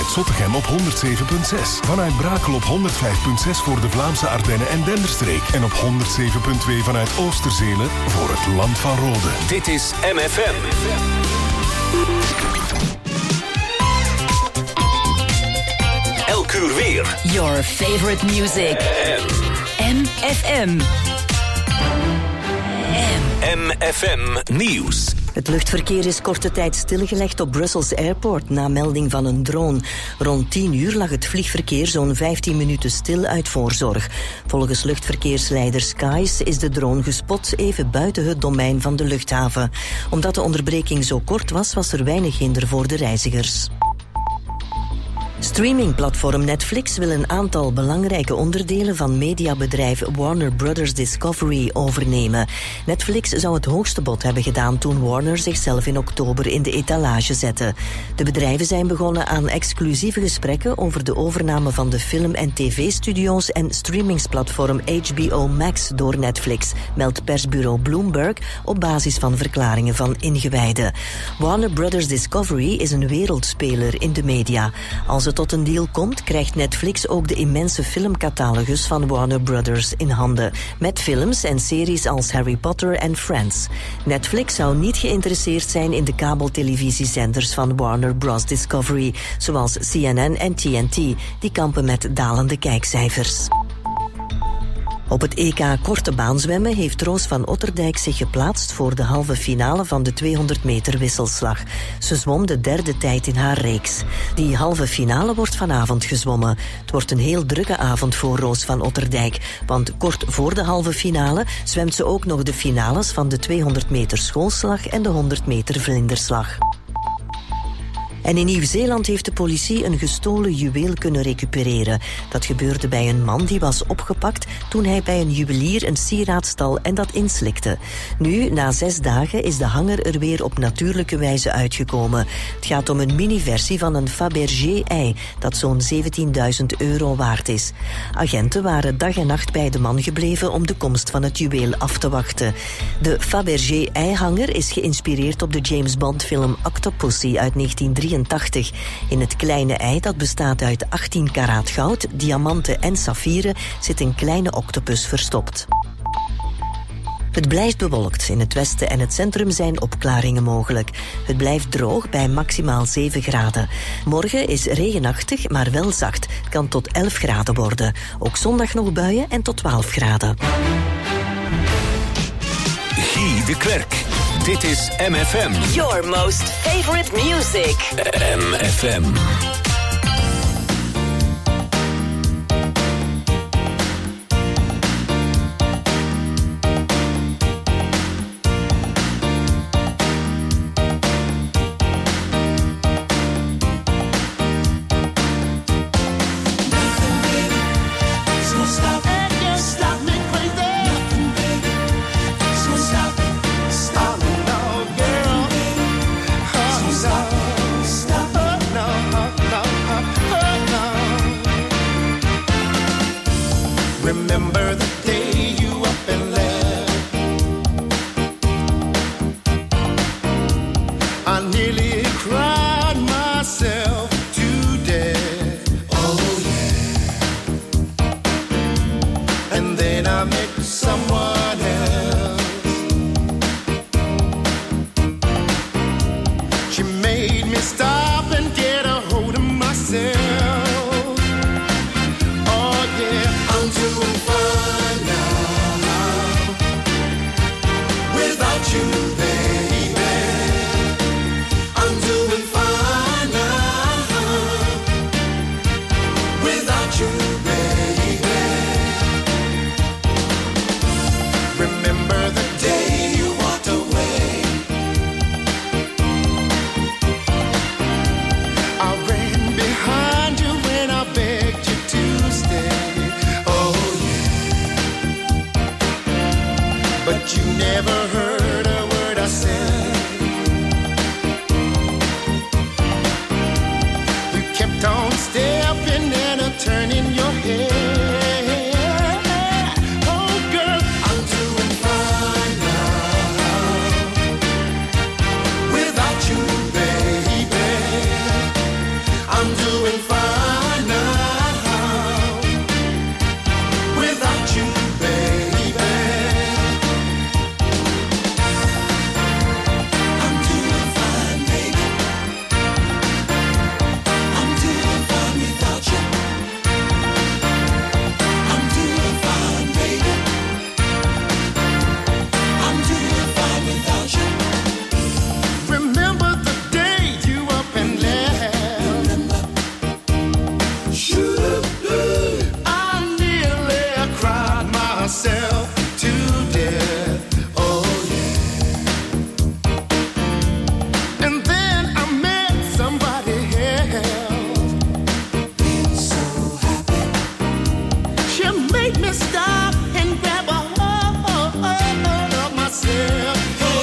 vanuit Zottegem op 107.6. Vanuit Brakel op 105.6 voor de Vlaamse Ardennen en Denderstreek. En op 107.2 vanuit Oosterzelen voor het Land van Rode. Dit is MFM. Elk uur weer. Your favorite music. MFM. MFM Nieuws. Het luchtverkeer is korte tijd stilgelegd op Brussels Airport na melding van een drone. Rond 10 uur lag het vliegverkeer zo'n 15 minuten stil uit voorzorg. Volgens luchtverkeersleider Skies is de drone gespot even buiten het domein van de luchthaven. Omdat de onderbreking zo kort was, was er weinig hinder voor de reizigers. Streamingplatform Netflix wil een aantal belangrijke onderdelen van mediabedrijf Warner Brothers Discovery overnemen. Netflix zou het hoogste bod hebben gedaan toen Warner zichzelf in oktober in de etalage zette. De bedrijven zijn begonnen aan exclusieve gesprekken over de overname van de film- en tv-studio's en streamingsplatform HBO Max door Netflix, meldt persbureau Bloomberg op basis van verklaringen van ingewijden. Warner Brothers Discovery is een wereldspeler in de media. Als het tot een deal komt, krijgt Netflix ook de immense filmcatalogus van Warner Brothers in handen, met films en series als Harry Potter en Friends. Netflix zou niet geïnteresseerd zijn in de kabeltelevisiezenders van Warner Bros. Discovery, zoals CNN en TNT, die kampen met dalende kijkcijfers. Op het EK korte baan zwemmen heeft Roos van Otterdijk zich geplaatst voor de halve finale van de 200 meter wisselslag. Ze zwom de derde tijd in haar reeks. Die halve finale wordt vanavond gezwommen. Het wordt een heel drukke avond voor Roos van Otterdijk, want kort voor de halve finale zwemt ze ook nog de finales van de 200 meter schoolslag en de 100 meter vlinderslag. En in Nieuw-Zeeland heeft de politie een gestolen juweel kunnen recupereren. Dat gebeurde bij een man die was opgepakt toen hij bij een juwelier een sieraad stal en dat inslikte. Nu, na 6 dagen, is de hanger er weer op natuurlijke wijze uitgekomen. Het gaat om een mini-versie van een Fabergé-ei dat zo'n €17.000 waard is. Agenten waren dag en nacht bij de man gebleven om de komst van het juweel af te wachten. De Fabergé-eihanger is geïnspireerd op de James Bond-film Octopussy uit 1983. In het kleine ei, dat bestaat uit 18 karaat goud, diamanten en saffieren, zit een kleine octopus verstopt. Het blijft bewolkt. In het westen en het centrum zijn opklaringen mogelijk. Het blijft droog bij maximaal 7 graden. Morgen is regenachtig, maar wel zacht. Het kan tot 11 graden worden. Ook zondag nog buien en tot 12 graden. Guy de Klerk. Dit is MFM. Your most favorite music. MFM. Remember the day you up and left. I nearly cried myself to death. Oh yeah. And then I met someone else. She made me stop and get a hold of myself. But you never heard a word I said. You kept on stepping and turning your head. Oh girl, I'm doing fine now. Without you, baby, I'm I'm doing fine now without you, baby. I'm doing fine, baby. I'm doing fine without you. I'm doing fine, baby. I'm doing fine without you. Remember the day you up and left. I nearly cried myself to death. Oh yeah. And then I met somebody else. Been so happy. She made me stop and grab a hold of myself.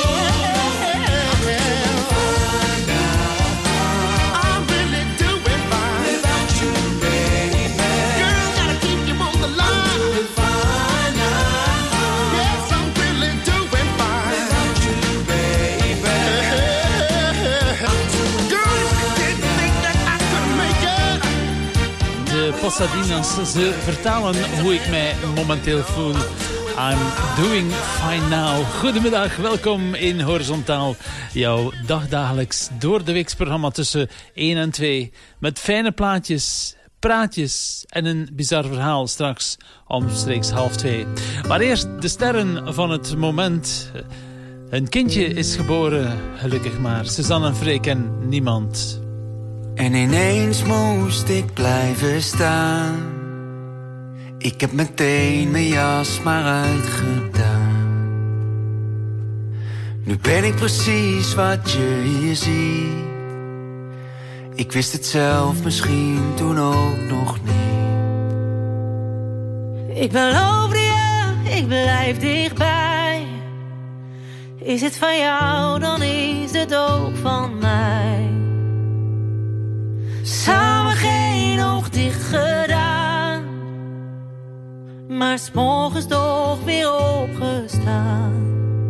I'm really doing fine without you, baby. Girl, gotta keep you on the line. Doing fine now. Yes, I'm really doing fine without you, baby. Girl, you didn't think that I could make it. De Pasadinas, ze vertalen hoe ik mij momenteel voel. I'm doing fine now. Goedemiddag, welkom in Horizontaal. Jouw dagdagelijks door de weeksprogramma tussen 1 en 2. Met fijne plaatjes, praatjes en een bizar verhaal straks omstreeks 1:30. Maar eerst de sterren van het moment. Een kindje is geboren, gelukkig maar. Suzanne en Freek en niemand. En ineens moest ik blijven staan. Ik heb meteen mijn jas maar uitgedaan. Nu ben ik precies wat je hier ziet. Ik wist het zelf misschien toen ook nog niet. Ik beloof je, ik blijf dichtbij. Is het van jou, dan is het ook van mij. Samen geen oog dicht gedaan, maar 's morgens toch weer opgestaan.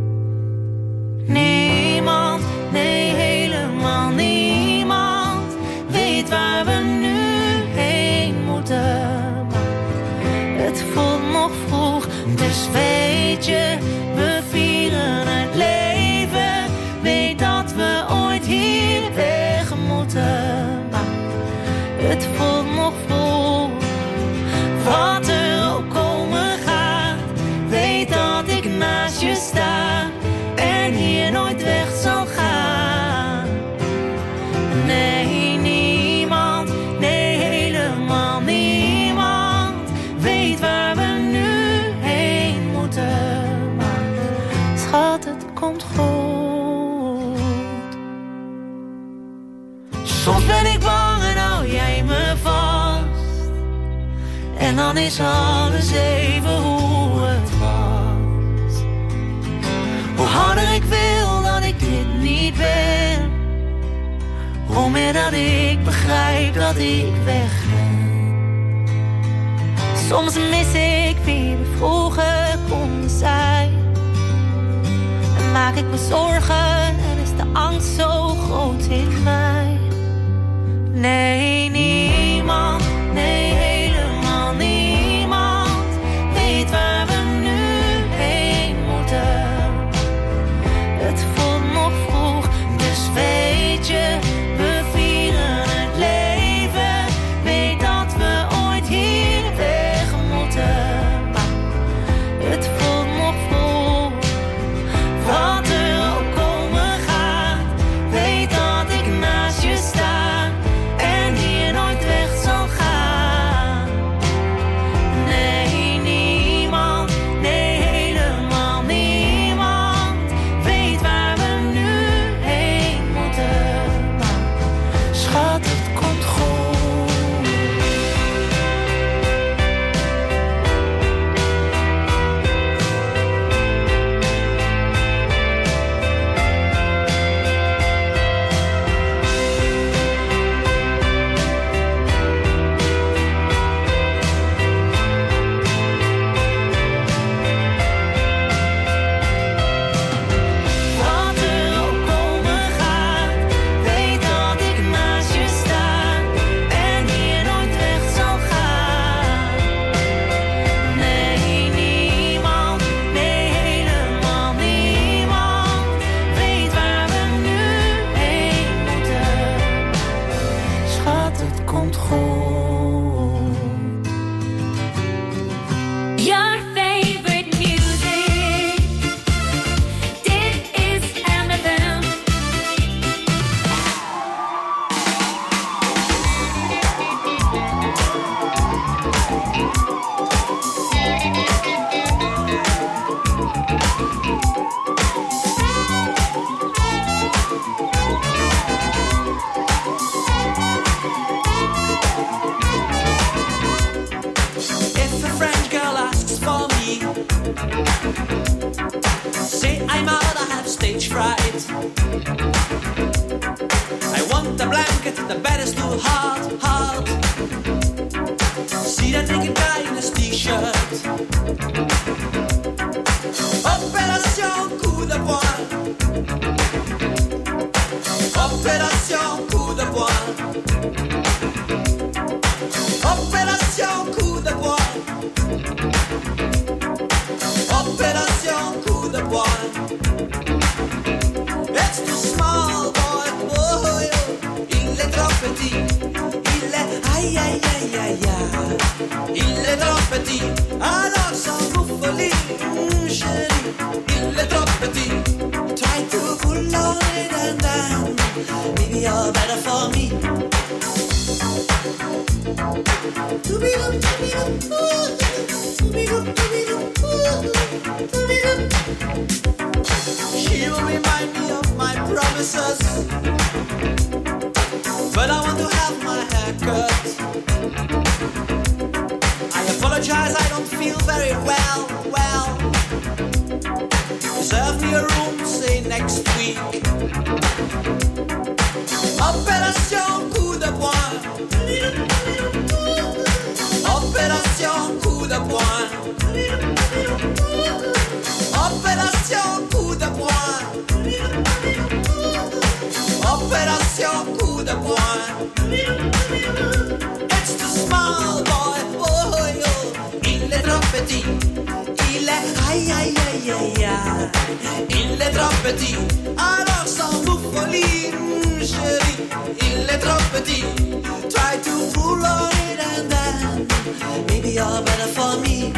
Niemand, nee helemaal niemand, weet waar we nu heen moeten. Maar het voelt nog vroeg, dus weet je, we vieren het leven. Weet dat we ooit hier weg moeten. Maar het voelt nog vroeg, wat er ook komen gaat. Weet dat ik naast je sta en hier nooit weg zal gaan. Nee, niemand, nee helemaal niemand, weet waar we nu heen moeten. Maar schat, het komt goed. Soms ben ik bang en hou jij me vast. En dan is alles even hoe het was. Hoe harder ik wil dat ik dit niet ben, hoe meer dat ik begrijp dat ik weg ben. Soms mis ik wie we vroeger konden zijn. En maak ik me zorgen en is de angst zo groot in mij. Nee, niemand, nee helemaal niemand, weet waar we nu heen moeten. Het voelt nog vroeg, dus weet je, we vieren het leven. Weet dat we ooit hier weg moeten. Maar het voelt nog vroeg, wat er ook komen gaat. Weet dat ik naast je sta en hier nooit weg zal gaan. Nee, niemand, nee helemaal niemand, weet waar we nu heen moeten. Maar schat, het komt goed. Wat er ook komen gaat, weet dat ik naast je sta. goed. Your favorite music. Dit is MFM. If a French girl asks for me, say I'm out, I have stage fright. I want a blanket, the bed is too hard, hard. See that naked guy in his t-shirt. Opération coup de poing. Opération coup de poing. Opération coup de poing. Opération coup de poing. It's too small, boy. Oh, il est trop petit. Il est aïe aïe aïe aïe aïe. Il est trop petit. Alors sans vous folie, chérie. Il est trop petit. Try to pull on it and then maybe you're better for me. She will remind me of my promises, but I want to have my hair cut. I apologize, I don't feel very well. Reserve me a room, say next week. Opération coup de poing. Opération coup de poing. Opération coup de poing. Opération coup de poing. It's too small, boy. Oh, il est trop petit. Il est aïe aïe aïe aïe aïe. Il est trop petit. Alors sans vous folie, chérie. Il est trop petit. Try to pull on it and then maybe you're better for me.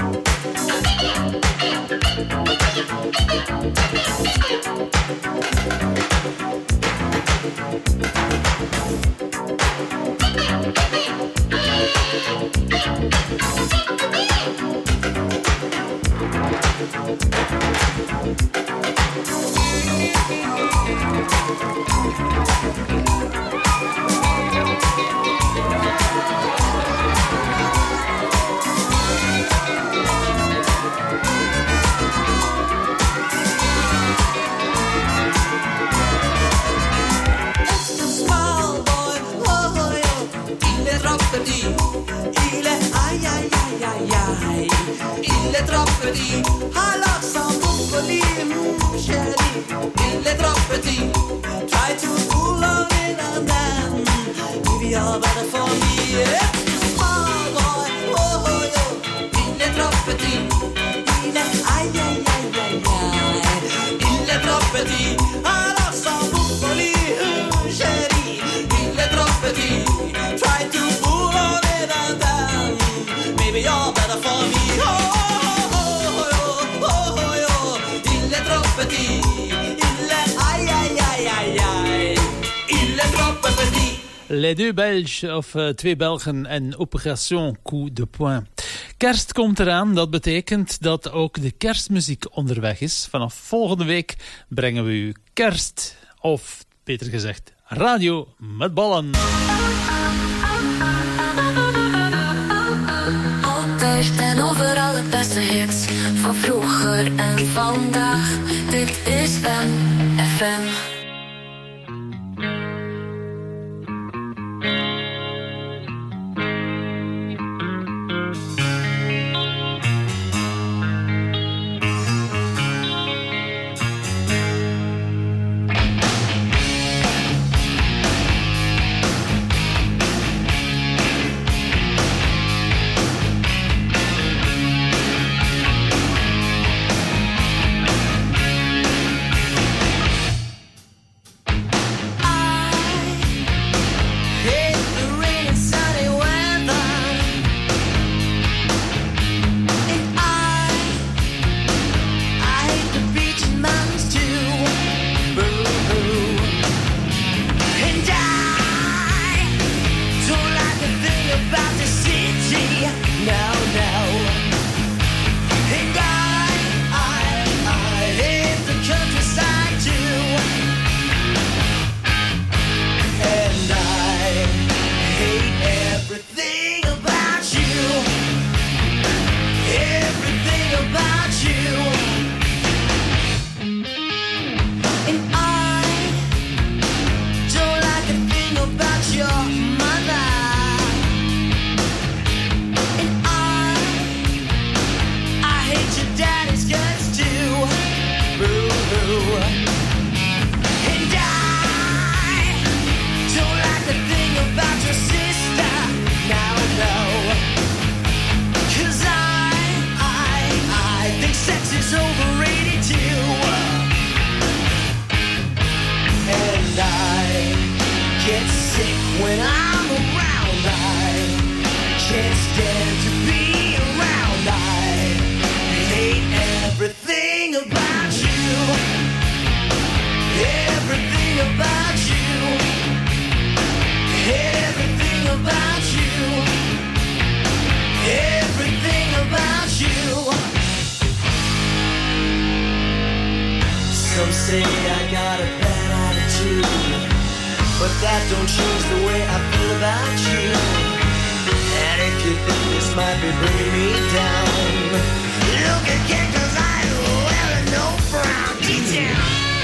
Il est aïe aïe aïe aïe aïe. Il est trop petit. Alors sans vous folie, chérie. Il est trop petit. Try to pull on it and then maybe you're better for me. It's small boy. Oh, il est trop petit. Il est aïe aïe aïe aïe aïe. Il est trop petit. Alors sans vous folie, chérie. Il est trop petit. Try to pull on it and then maybe you're better for me. Il est trop petit. Il est aïe aïe aïe aïe aïe. Il est trop petit. Les deux Belges, of twee Belgen en Opération Coup de Poing. Kerst komt eraan, dat betekent dat ook de kerstmuziek onderweg is. Vanaf volgende week brengen we u kerst, of beter gezegd, radio met ballen. Altijd en overal het beste hits van vroeger en vandaag. Dit is MFM. I'm around. I can't stand to be around. I hate everything about you. Everything about you. Everything about you. Everything about you. Some say I got a bad attitude, but that don't change the way I feel about you. And if you think this might be bringing me down, look again, 'cause I wear no frown. Detail.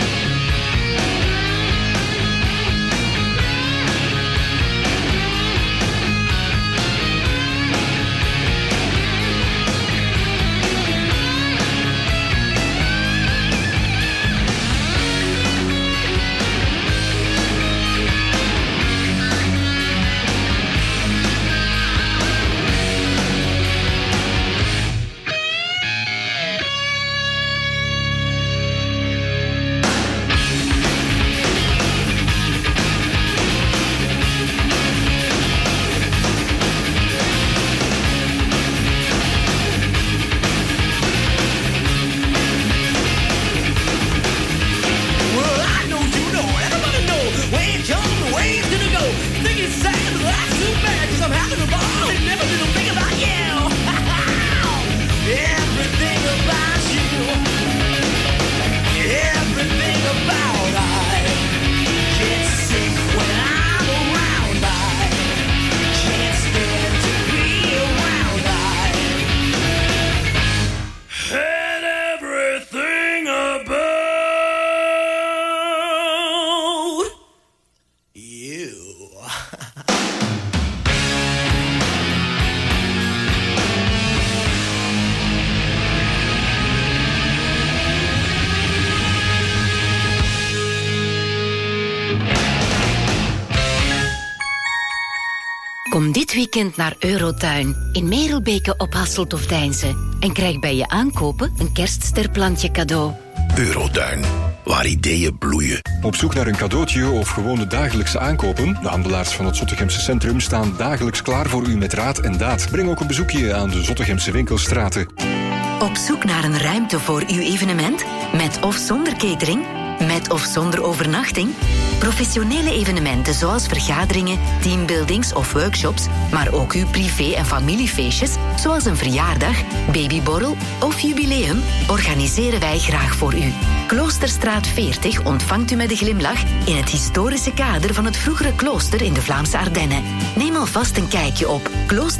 Kom dit weekend naar Eurotuin in Merelbeke op Hasselt of Deinze en krijg bij je aankopen een kerststerplantje cadeau. Eurotuin, waar ideeën bloeien. Op zoek naar een cadeautje of gewoon de dagelijkse aankopen? De handelaars van het Zottegemse Centrum staan dagelijks klaar voor u met raad en daad. Breng ook een bezoekje aan de Zottegemse winkelstraten. Op zoek naar een ruimte voor uw evenement? Met of zonder catering? Met of zonder overnachting? Professionele evenementen zoals vergaderingen, teambuildings of workshops, maar ook uw privé- en familiefeestjes, zoals een verjaardag, babyborrel of jubileum, organiseren wij graag voor u. Kloosterstraat 40 ontvangt u met een glimlach in het historische kader van het vroegere klooster in de Vlaamse Ardennen. Neem alvast een kijkje op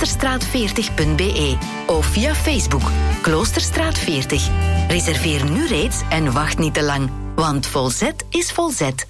kloosterstraat40.be of via Facebook Kloosterstraat 40. Reserveer nu reeds en wacht niet te lang, want volzet is volzet.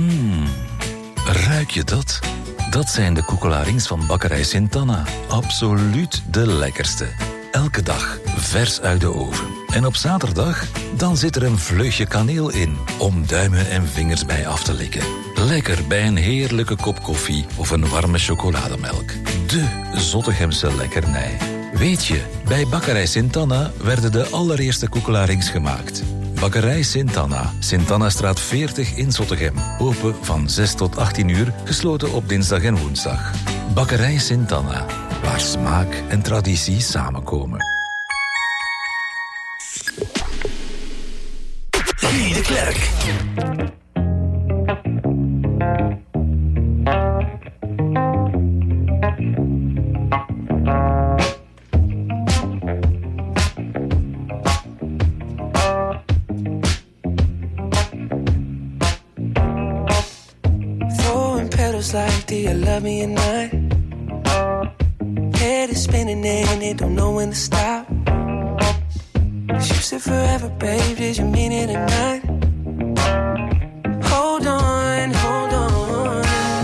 Ruik je dat? Dat zijn de koekelarings van Bakkerij Sint-Anna. Absoluut de lekkerste. Elke dag vers uit de oven. En op zaterdag, dan zit er een vleugje kaneel in, om duimen en vingers bij af te likken. Lekker bij een heerlijke kop koffie of een warme chocolademelk. De Zottegemse lekkernij. Weet je, bij Bakkerij Sint-Anna werden de allereerste koekelarings gemaakt. Bakkerij Sint-Anna, Sint-Annastraat 40 in Zottegem. Open van 6 tot 18 uur, gesloten op dinsdag en woensdag. Bakkerij Sint-Anna, waar smaak en traditie samenkomen. Guy de Klerk. Like, do you love me or not? Head is spinning and it don't know when to stop. You said forever, babe, did you mean it or not? Hold on, hold on.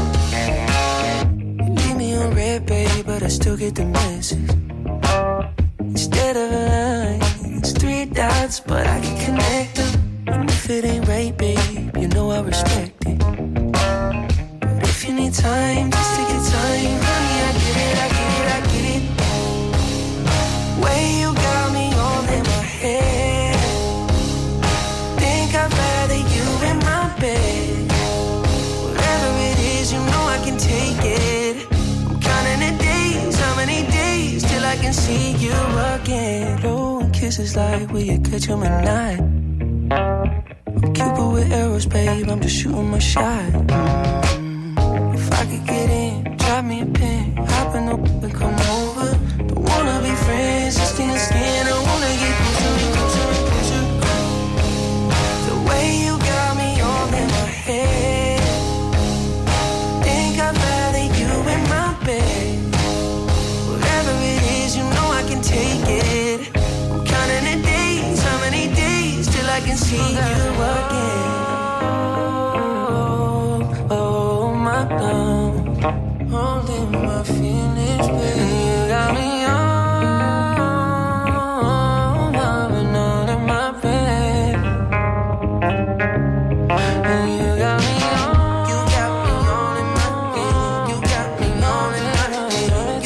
You leave me on red, babe, but I still get the message. Instead of a line, it's 3 dots, but I can connect them. And if it ain't right, babe, you know I respect it. If you need time, just take your time. Honey, I get it, I get it, I get it. Way you got me all in my head. Think I'd rather you in my bed. Whatever it is, you know I can take it. can see you again. Blowing kisses like will you catch 'em at night? I'm Cupid with arrows, babe, I'm just shooting my shot. If I could get in, drop me a pin, hop in the whip and come over. Don't wanna be friends, just skin to skin, I wanna get closer, closer, closer. The way you got me all in my head, think I'd rather you in my bed. Whatever it is, you know I can take it. I'm counting the days, how many days till I can see you again. Oh, my love, holding my feelings, baby. You got me all loving all in my bed. And you got me all, you got me all in my bed. You got me all in my bed.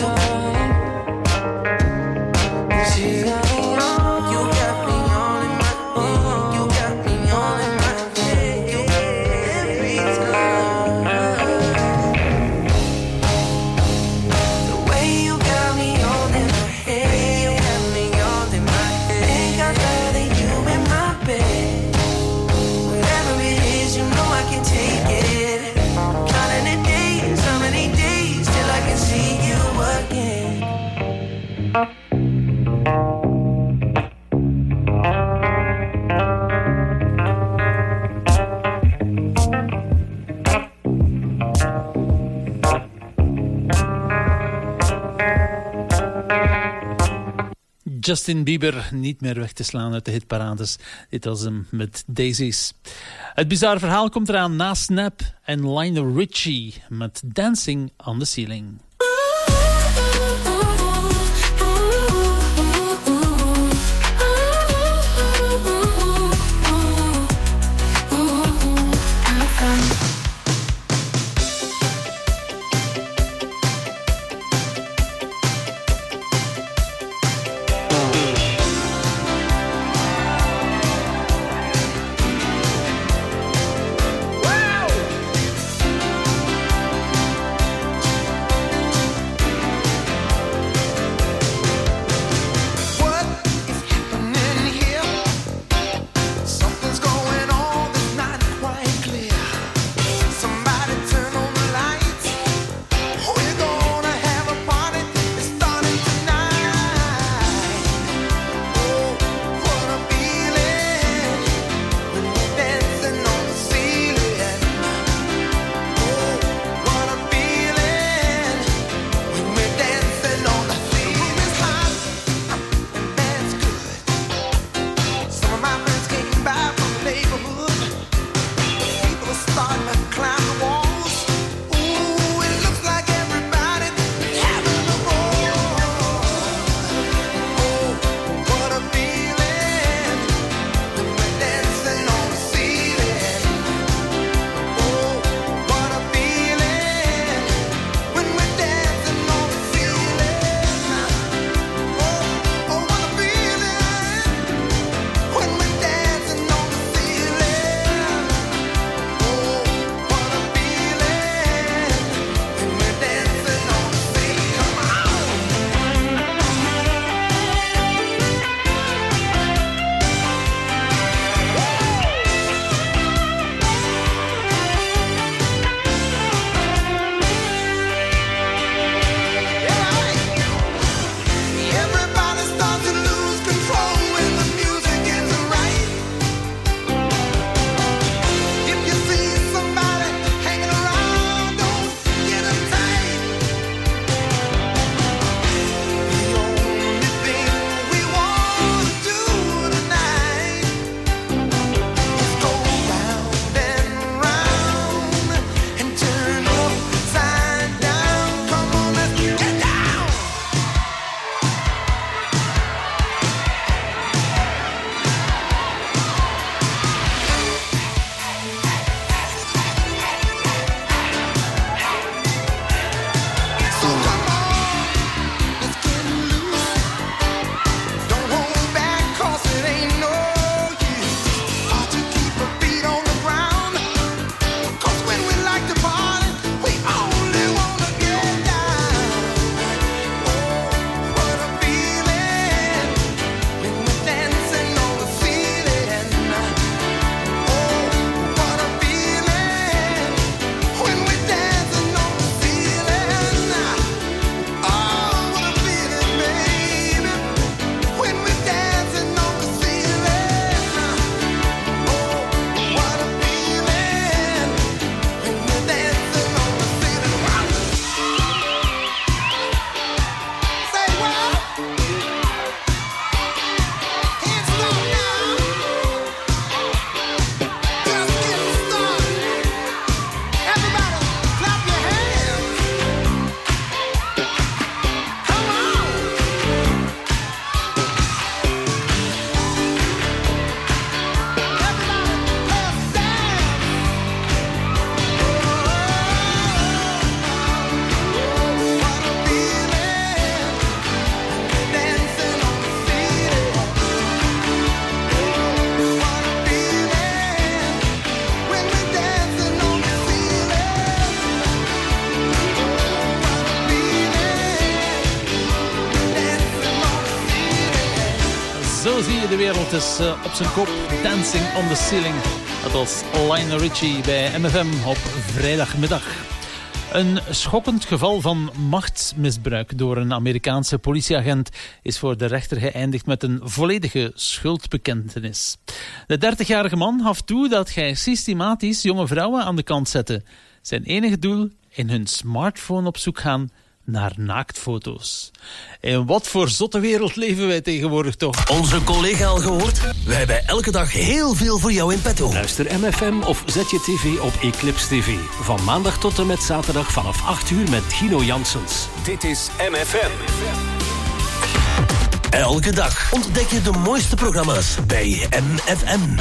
You got me all, you got me all in my bed. You got me all in my bed. Every time. The way you got me all in my head, you got me all in my head. Think I'd rather you in my bed. Whatever it is, you know I can take it. Counting the days, how many days till I can see you again. Justin Bieber niet meer weg te slaan uit de hitparades. Dit was hem met Daisies. Het bizarre verhaal komt eraan na Snap en Lionel Richie met Dancing on the Ceiling. Zo zie je de wereld eens op zijn kop. Dancing on the Ceiling. Dat was Lionel Richie bij MFM op vrijdagmiddag. Een schokkend geval van machtsmisbruik door een Amerikaanse politieagent is voor de rechter geëindigd met een volledige schuldbekentenis. De 30-jarige man gaf toe dat hij systematisch jonge vrouwen aan de kant zette. Zijn enige doel: in hun smartphone op zoek gaan naar naaktfoto's. In wat voor zotte wereld leven wij tegenwoordig toch? Onze collega al gehoord? Wij hebben elke dag heel veel voor jou in petto. Luister MFM of zet je tv op Eclipse TV. Van maandag tot en met zaterdag vanaf 8 uur met Gino Janssens. Dit is MFM. Elke dag ontdek je de mooiste programma's bij MFM.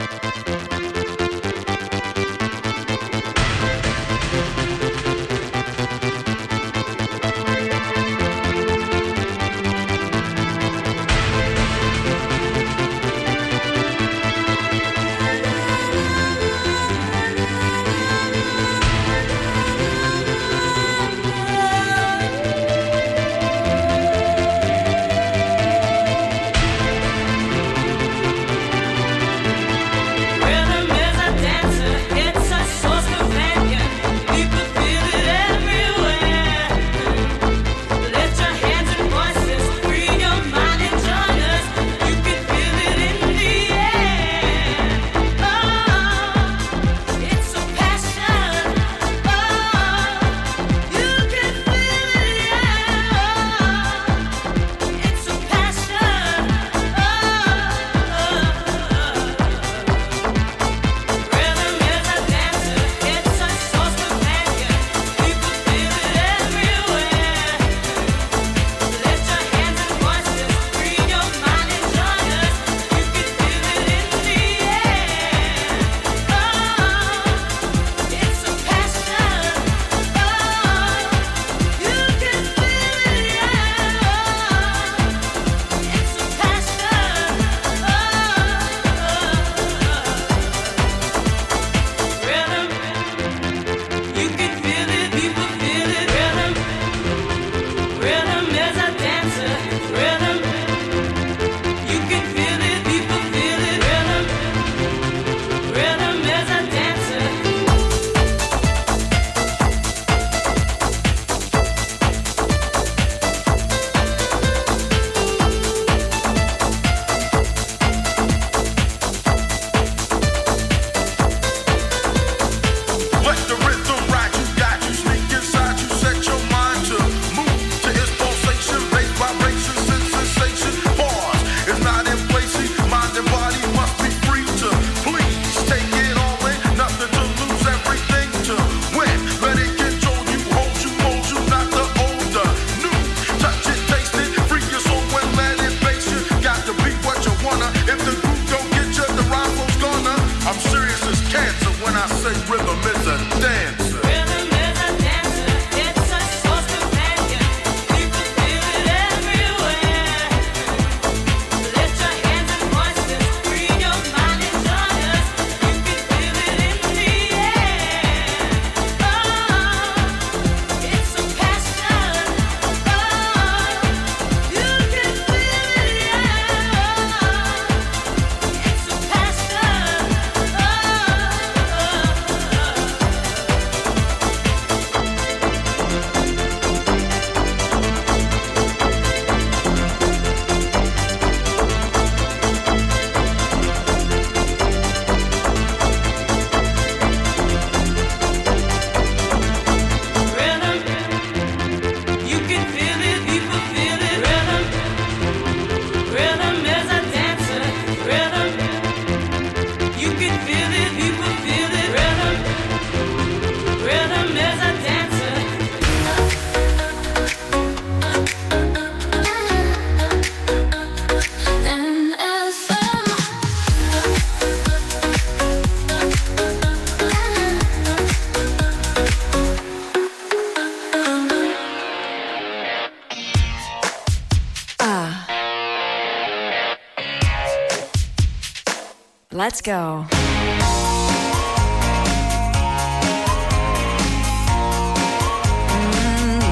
Let's go.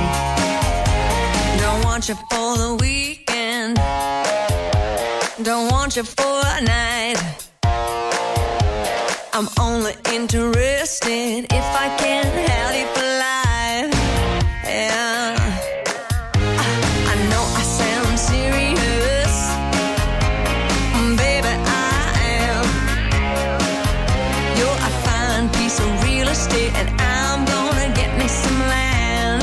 Don't want you for the weekend. Don't want want you for a night. I'm only interested if I can have you for life. Yeah. I know I sound serious, baby, I am. You're a fine piece of real estate, and I'm gonna get me some land.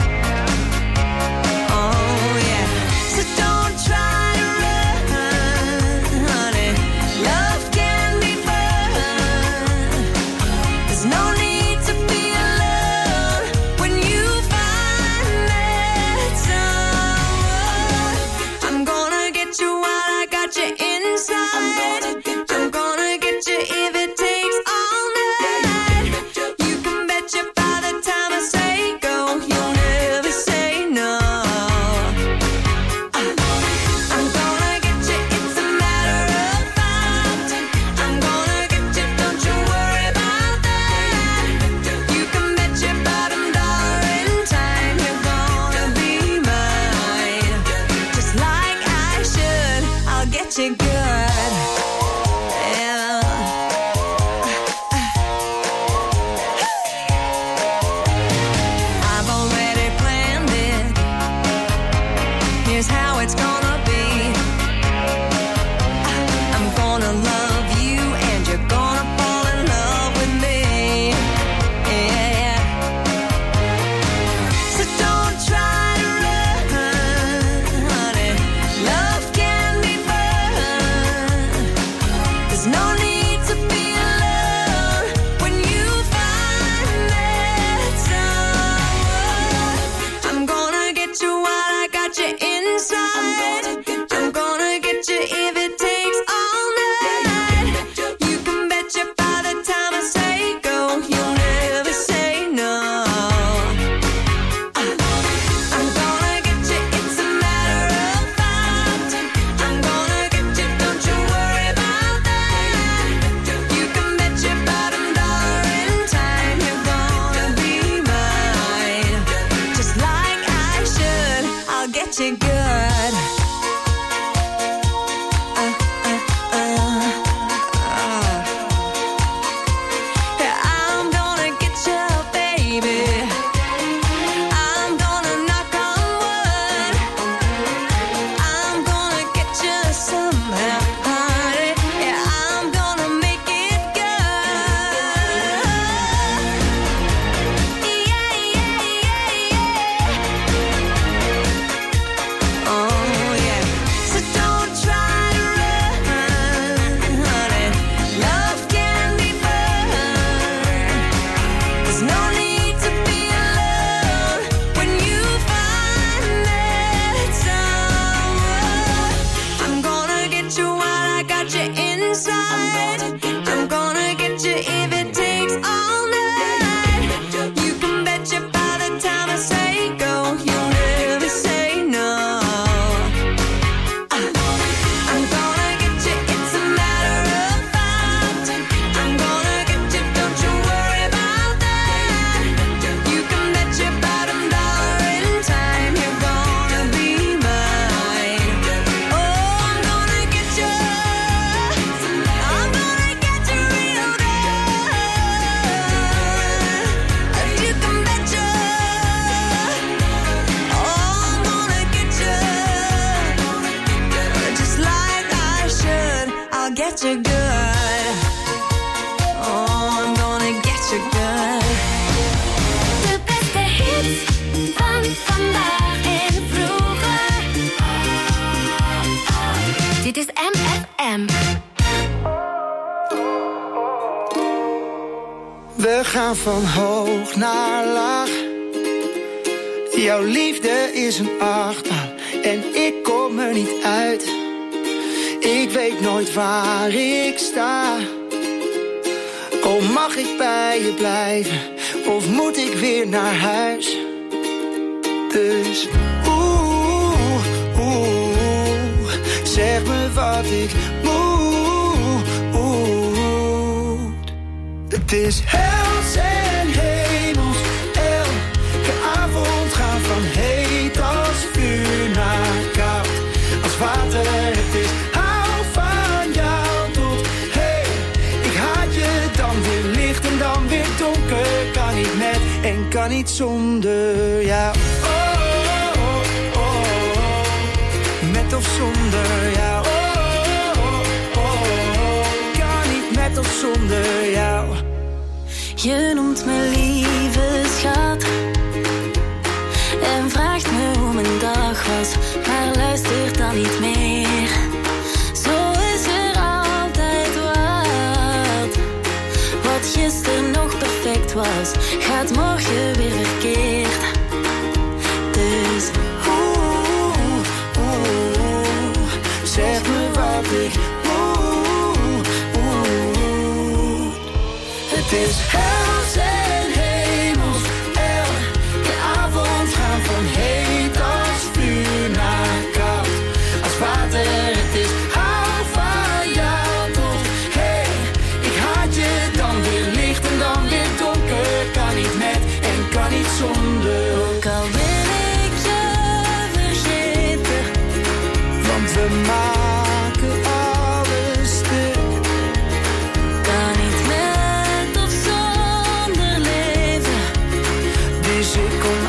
Oh yeah, so don't try to run, honey. Love can be fun. There's no need to be alone when you find that someone. I'm gonna get you while I got you inside. I'm gonna get you if it takes all night. You can bet you by the time I say go, you'll never say no. I'm gonna get you, it's a matter of fact. I'm gonna get you, don't you worry about that. You can bet your bottom dollar in time you're gonna be mine. Just like I should, I'll get you good. Yeah. I've already planned it. Here's how it's gonna be. I'm gonna love you and you're gonna fall in love with me. Yeah. So don't try to run, honey. Love can be fun. There's no need to be alone when you find that someone. I'm gonna get you while I got you inside. I'm gonna get you if it takes all night. You can bet you by the time I say go, you'll never say no. I'm gonna get you, it's a matter of fact. I'm gonna get you, don't you worry about that. You can bet your bottom dollar in time you're gonna be mine. Just like I should, I'll get you good. Yeah, I'm gonna get you, baby. I'm gonna knock on wood. I'm gonna get you somehow, honey. Yeah, I'm gonna make it good. Yeah, yeah, yeah, yeah. Oh yeah. So don't try to run, honey. Love can be fun. There's no need to be alone when you find that someone. I'm gonna get you while I got you inside. I'm gonna get you if it takes all night. You can bet you by the time I say go, you'll never say no. I'm gonna get you, it's a matter of fact. I'm gonna get you, don't you worry about that. You can bet your bottom dollar in time you're gonna be mine. Oh, I'm gonna get you. I'm gonna get you real good. You can bet you. Oh, I'm gonna get you. Just like I should, I'll get you good. Oh, I'm gonna get you good. De beste hits van vandaag en vroeger. Dit is MFM. We gaan van hoog naar laag. Jouw liefde is een achtbaan en ik kom er niet uit. Ik weet nooit waar ik sta. Oh, mag ik bij je blijven of moet ik weer naar huis? Dus zeg me wat ik moet. Het is hels en hemels, elke avond gaan van heet als vuur naar koud als water. Het is hou van kan niet zonder jou. Oh, oh, oh, oh. Met of zonder jou. Oh, oh, oh, oh. Kan niet met of zonder jou. Je noemt me lieve schat en vraagt me hoe mijn dag was, maar luistert dan niet meer. Zo is er altijd wat gisteren nog perfect was, gaat morgen weer verkeerd. Dus zeg me wat ik moet. Het is hels en hemels, elke avond gaan van heet als vuur naar koud. Als water het is, hou van jou toch. Hey, ik haat je, dan weer licht en dan weer donker. Kan niet met en kan niet zonder. Ook al wil ik je vergeten, want we maken alles stuk. Kan niet met of zonder leven, dus ik kom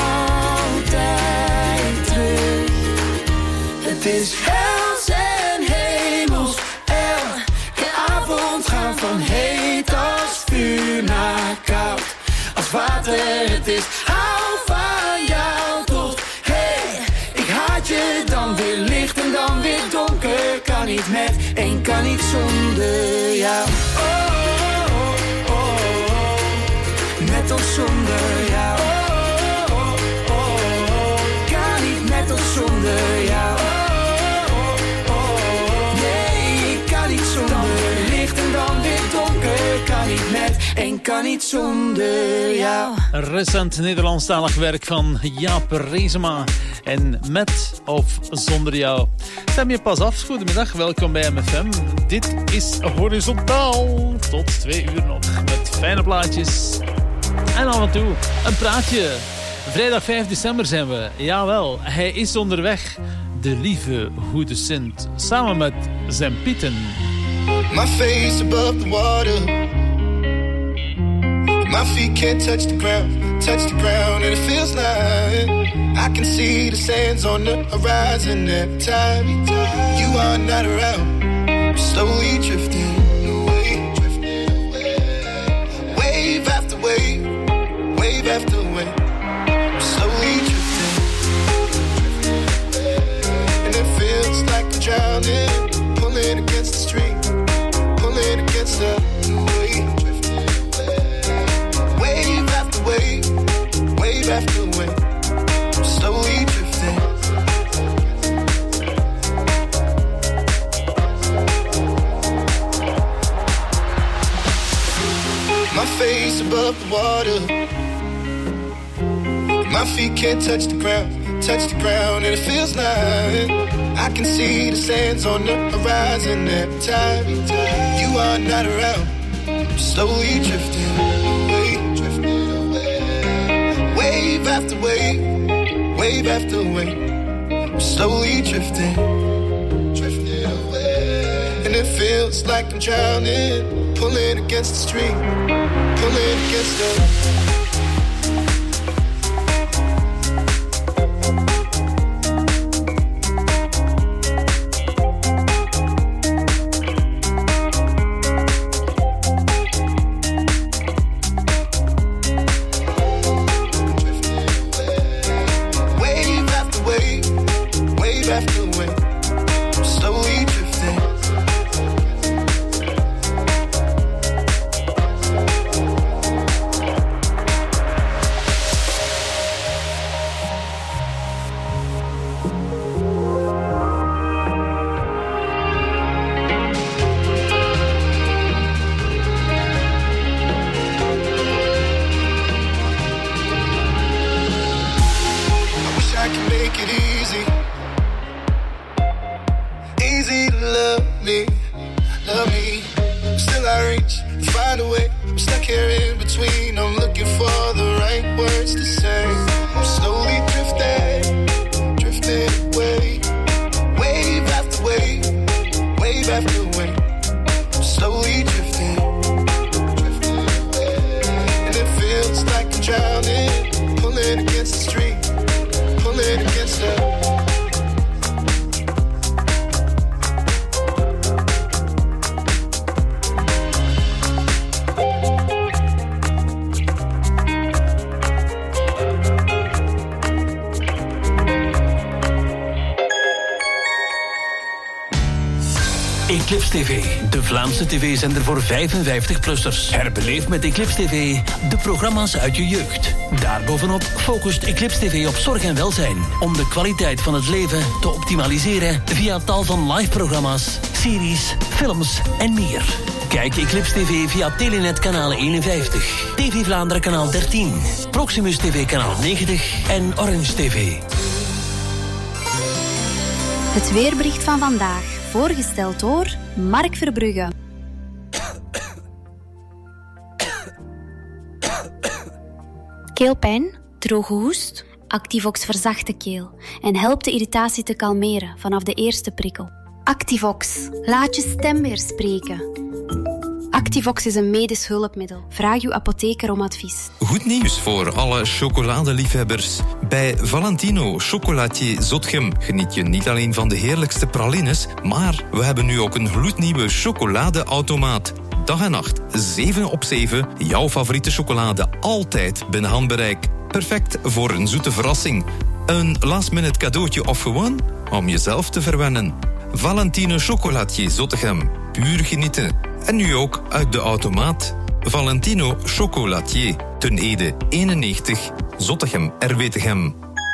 altijd terug. Het is hels en hemels, elke avond gaan van heet als vuur naar koud. Als water het is, hou van jou toch. Hey, ik haat je, dan weer licht en dan weer donker. Kan niet met en kan niet zonder jou. Oh, oh, oh, oh. Met of zonder jou. Oh, oh, oh, oh. Kan niet met of zonder jou. Oh, oh, oh. Nee, ik kan niet zonder. Dan weer licht en dan weer donker. Kan niet met en kan niet zonder jou. Recent Nederlandstalig werk van Jaap Reesema en Met of Zonder Jou. Stem je pas af, goedemiddag, welkom bij MFM. Dit is Horizontaal. Tot 2 uur nog, met fijne plaatjes. En af en toe een praatje. Vrijdag 5 december zijn we. Jawel, hij is onderweg. De lieve goede Sint. Samen met zijn Pieten. My face above the water. My feet can't touch the ground, and it feels like I can see the sands on the horizon every time you are not around. I'm slowly drifting away, wave after wave, wave after wave. I'm slowly drifting, and it feels like I'm drowning, pulling against the stream, pulling against the wave. Wave, wave after wave, I'm slowly drifting. My face above the water. My feet can't touch the ground, and it feels like I can see the sands on the horizon every time you are not around. I'm slowly drifting away. Wave after wave, wave after wave, I'm slowly drifting, drifting away. And it feels like I'm drowning, pulling against the stream, pulling against the... Slowly drifting, drifting away. And it feels like I'm drowning, Eclipse TV, de Vlaamse tv-zender voor 55-plussers. Herbeleef met Eclipse TV de programma's uit je jeugd. Daarbovenop focust Eclipse TV op zorg en welzijn. Om de kwaliteit van het leven te optimaliseren via tal van live-programma's, series, films en meer. Kijk Eclipse TV via Telenet kanaal 51, TV Vlaanderen kanaal 13, Proximus TV kanaal 90 en Orange TV. Het weerbericht van vandaag, voorgesteld door Mark Verbrugge. Keelpijn, droge hoest, Activox verzacht de keel en helpt de irritatie te kalmeren vanaf de eerste prikkel. Activox, laat je stem weer spreken. Activox is een medisch hulpmiddel. Vraag uw apotheker om advies. Goed nieuws voor alle chocoladeliefhebbers. Bij Valentino Chocolatier Zotgem geniet je niet alleen van de heerlijkste pralines, maar we hebben nu ook een gloednieuwe chocoladeautomaat. Dag en nacht, 7 op 7, jouw favoriete chocolade altijd binnen handbereik. Perfect voor een zoete verrassing. Een last-minute cadeautje of gewoon om jezelf te verwennen. Valentino Chocolatier Zottegem. Puur genieten. En nu ook uit de automaat. Valentino Chocolatier. Ten Ede 91. Zottegem Erwetegem.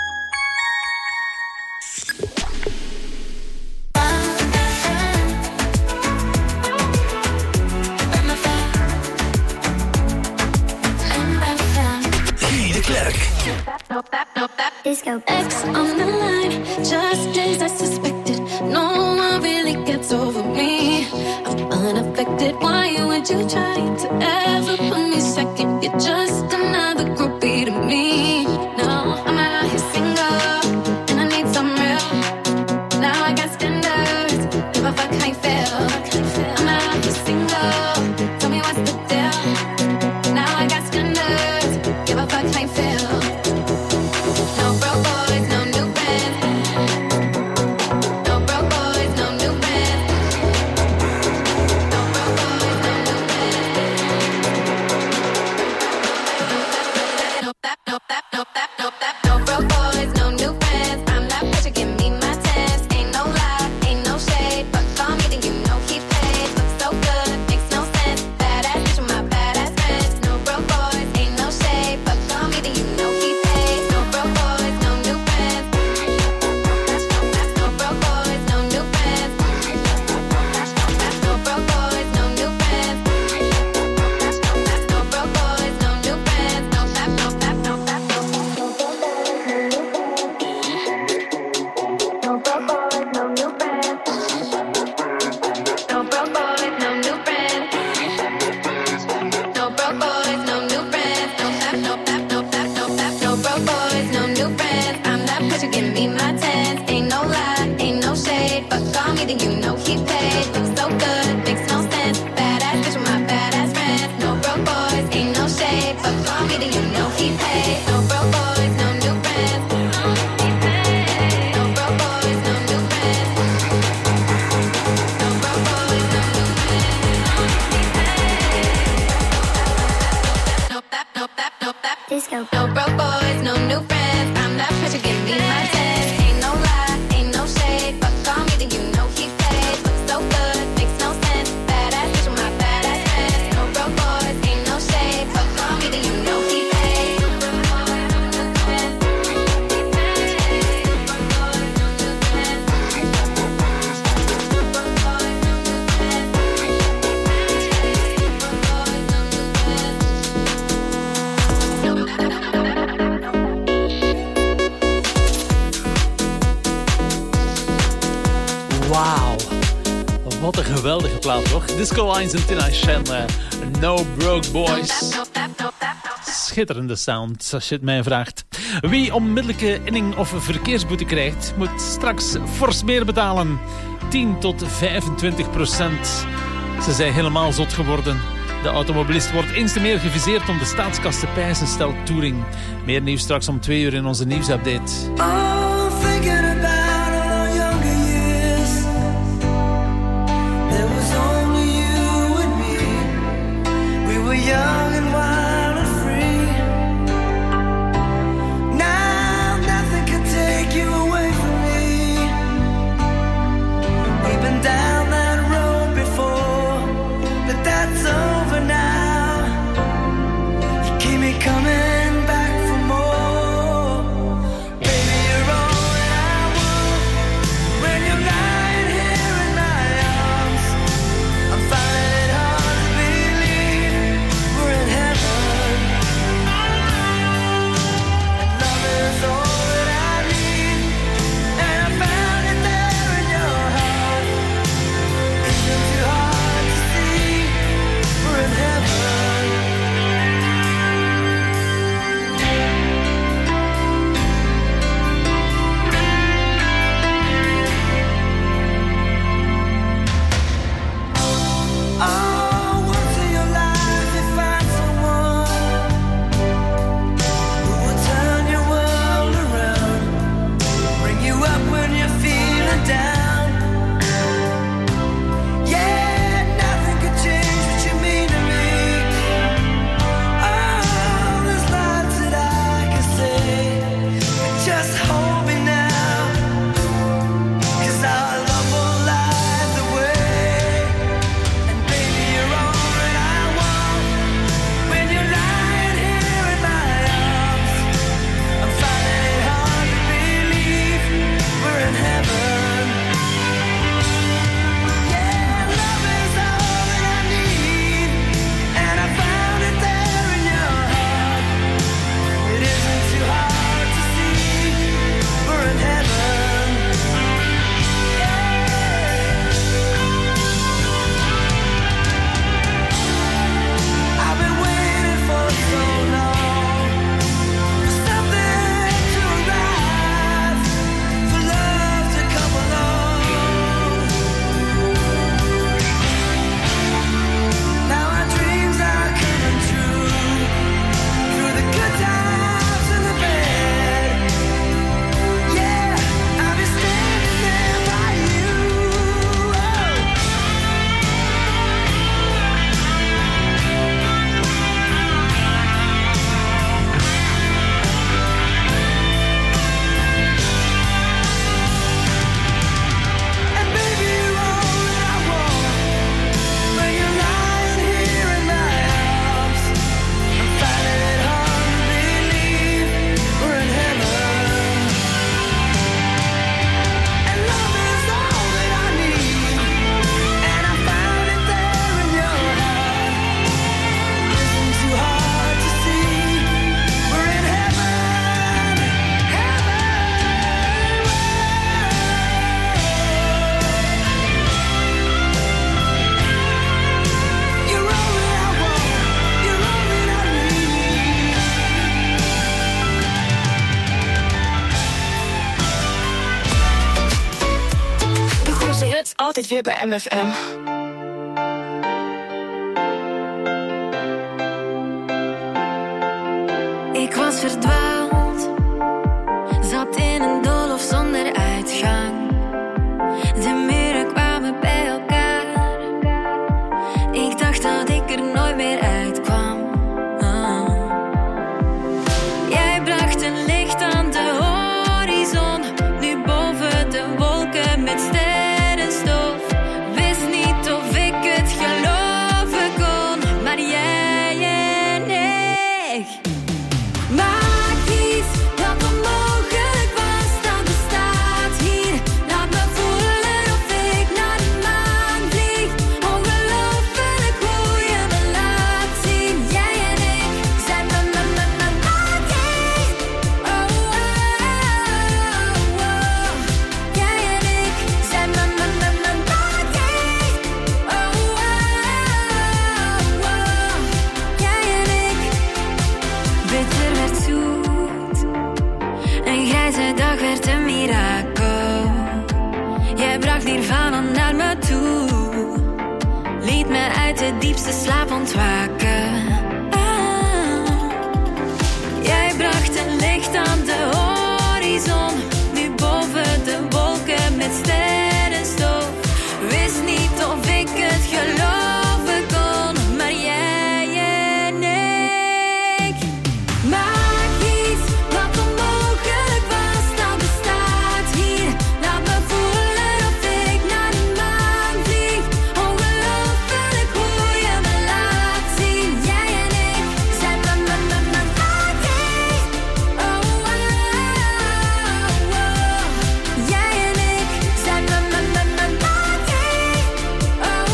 Guy de Klerk. Disco X on the line, just as I suspected. No one really gets over me. I'm unaffected. Why would you try to ever put me second? You're just another groupie to me. No, I'm out here single, and I need some real. Now I got standards, give a fuck how you feel. I'm out here single, tell me what's the deal. Now I got standards, give a fuck how you feel. Disco Lines en Tina Chandler. No Broke Boys. Schitterende sound, als je het mij vraagt. Wie onmiddellijke inning of verkeersboete krijgt, moet straks fors meer betalen. 10 tot 25%. Ze zijn helemaal zot geworden. De automobilist wordt eens te meer geviseerd om de staatskas te pijzen, stelt Touring. Meer nieuws straks om 2 uur in onze nieuwsupdate. Young and wild and free. Now nothing can take you away from me. We've been down that road altijd weer bij MFM. Ik was verdwaald, zat in een doolhof zonder uitgang. De muren kwamen bij elkaar. Ik dacht dat ik er nooit meer uitkwam. Jij bracht een licht aan de horizon, nu boven de wolken met sterrenstof. Wist niet of ik het geloven kon, maar jij en ik. Magisch, dat onmogelijk was, dat bestaat hier. Laat me voelen of ik naar de maan vlieg. Ongelooflijk hoe je me laat zien. Jij en ik zijn magie. Oh, oh, oh, oh. Jij en ik zijn magie. Oh, oh, oh. Jij en ik. Bitter werd zoet en grijze dag werd een mirakel. Jij bracht Nirvana naar me toe, liet me uit de diepste slaap ontwaken. Jij bracht een licht aan de horizon, nu boven de wolken met sterrenstof. Wist niet of ik het geloven kon, maar jij en ik. Magisch, wat onmogelijk was, dat bestaat hier. Laat me voelen of ik naar de maan vlieg. Ongelooflijk hoe je me laat zien. Jij en ik zijn magie. Oh, oh, oh. Jij en ik zijn magie. Oh, oh,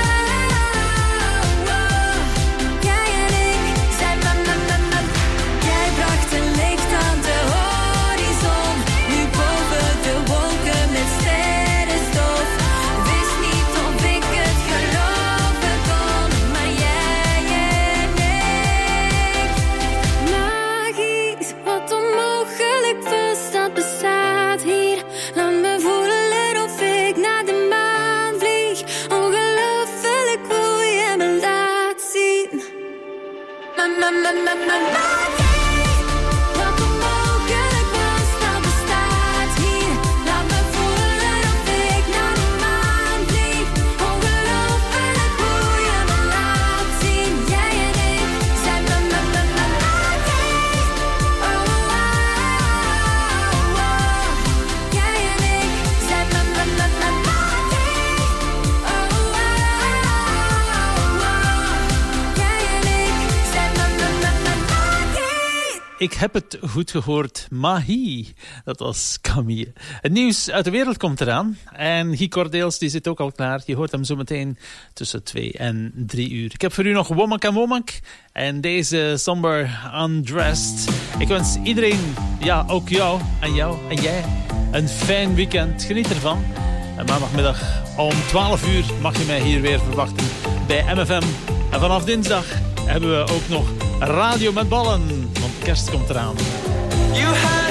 oh. Jij en ik zijn magie. Jij bracht een licht aan de horizon, nu boven de wolken met sterrenstof. Wist niet of ik het geloven kon, maar jij en ik. Magisch, wat onmogelijk was, dat bestaat hier. Laat me voelen of ik naar de maan vlieg. Ongelooflijk hoe je me laat zien. Magie. Wat onmogelijk was, dat bestaat hier. Laat me voelen of ik naar de maan vlieg. Ongelooflijk hoe je me laat zien. Jij en ik zijn magie. Oh, oh, oh. Jij en ik zijn magie. Oh, oh, oh. Jij en ik zijn magie. Ik heb het goed gehoord. Mahi. Dat was Camille. Het nieuws uit de wereld komt eraan. En Guy Cordeels die zit ook al klaar. Je hoort hem zo meteen tussen 2 en 3 uur. Ik heb voor u nog Womack en Womack. En deze Somber Undressed. Ik wens iedereen, ja ook jou en jij, een fijn weekend. Geniet ervan. En maandagmiddag om 12 uur mag je mij hier weer verwachten bij MFM. En vanaf dinsdag hebben we ook nog Radio met Ballen. Want kerst komt eraan. You have